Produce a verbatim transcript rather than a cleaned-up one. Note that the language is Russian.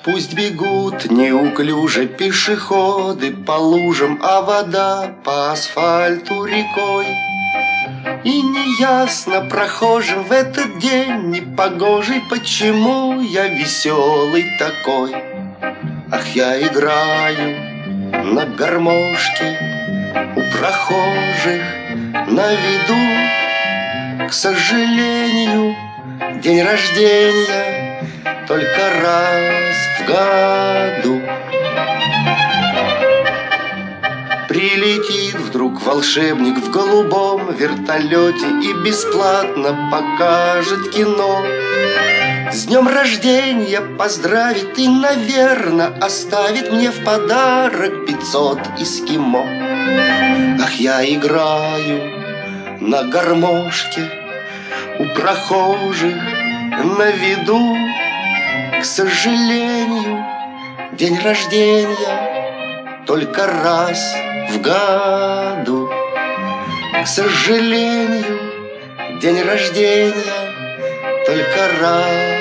Пусть бегут неуклюже пешеходы по лужам, а вода по асфальту рекой. И неясно прохожим в этот день непогожий, почему я веселый такой. Ах, я играю на гармошке у прохожих на виду. К сожалению, день рождения только раз в году. Прилетит вдруг волшебник в голубом вертолете и бесплатно покажет кино. С днем рождения поздравит и, наверно, оставит мне в подарок пятьсот эскимо. Ах, я играю на гармошке у прохожих на виду. К сожалению, день рождения только раз в году. К сожалению, день рождения только раз